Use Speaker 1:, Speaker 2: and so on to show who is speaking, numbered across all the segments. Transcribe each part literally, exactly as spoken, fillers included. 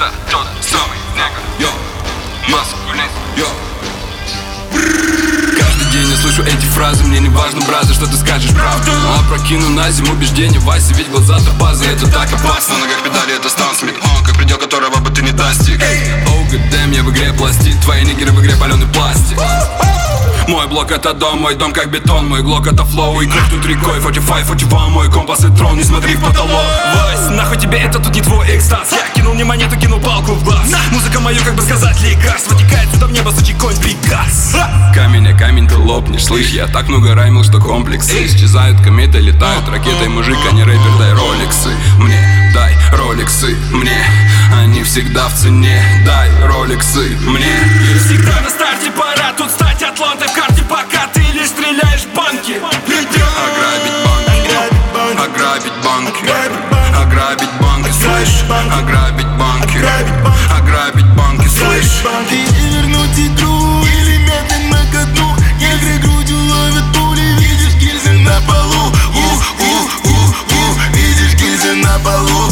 Speaker 1: Это тот самый негр, йо, маскулинист, йо. Каждый день я слышу эти фразы, мне не важно, бразер, что ты скажешь правду. Опрокину на зиму убеждения Вася, ведь глаза-то базы, это так опасно. Но как педали, это станцмик, он как предел, которого бы ты не достиг. Оу, гадэм, я в игре пластик, твои нигеры в игре паленый пластик. Мой блок это дом, мой дом как бетон, мой глок это флоу, и кровь тут рекой, сорок пять, сорок два, мой компас и трон, не смотри в потолок. Вась, нахуй тебе это тут не твой экстаз, я кинул не монету, кинул палку в глаз. Музыка мою, как бы сказать, лекарство, текает сюда в небо, сучий конь, Пегас. Камень, а камень ты лопнешь, слышь, я так много раймил, что комплексы исчезают, кометы летают, ракетой мужик, а не рэпер, дай роликсы мне, дай роликсы мне, они всегда в цене, дай роликсы мне. Всегда на старте пора тут стать атлантой в карте, пока ты лишь стреляешь в банки. Ограбить банки, ограбить банки, ограбить банки, слышь, ограбить банки, ограбить банки, слышь.
Speaker 2: И вернуть игру или медленно ко дну. Негры грудью ловят пули, видишь гильзы на полу. У-у-у-у, видишь гильзы на полу.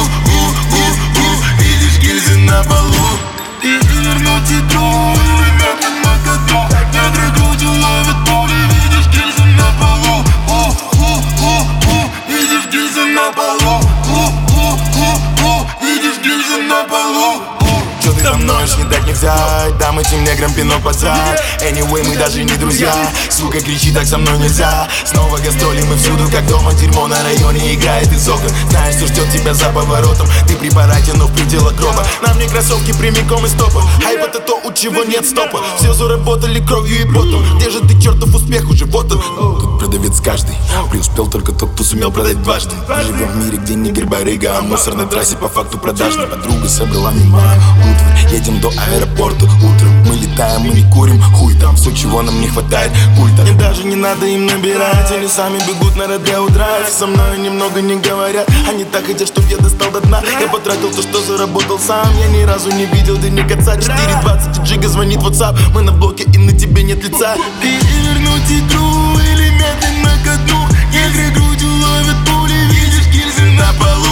Speaker 2: У-у-у-у, видишь гильзы на полу. И вернуть игру или медленно ко дну. Негры грудью ловят пули, видишь гильзы на полу. У-у-у-у, видишь гильзы на полу. У-у-у-у, видишь гильзы на полу. Что ты там ноешь, не так нельзя. Дам этим неграм пинок под зад. Anyway, мы даже не друзья. Сука, кричи, так со мной нельзя. Снова гастроли, мы всюду, как дома. Дерьмо на районе играет из окон. Знаешь, что ждет тебя за поворотом. Ты при параде, но в пределах гроба. На мне кроссовки прямиком из топа. Хайп это то, у чего нет стопа. Все заработали кровью и потом. Где же ты, чертов успех, уже вот он. Тут продавец каждый. Преуспел только тот, кто сумел продать дважды. Мы живем в мире, где нигер барыга, а мусор на трассе по факту продажный. Подруга собрала мне мою утварь. Едем до аэропорта утром. Мы летаем, мы не курим. Хуй там, все, чего нам не хватает. Культа. Мне даже не надо им набирать. Они сами бегут на Родео Драйв. Со мной немного не говорят. Они так хотят, чтоб я достал до дна. Я потратил то, что заработал сам. Я ни разу не видел денег отца. Четыре двадцать, джига звонит в WhatsApp. Мы на блоке и на тебе нет лица. И вернуть игру или медленно ко дну. Негры грудью ловят пули, видишь гильзы на полу.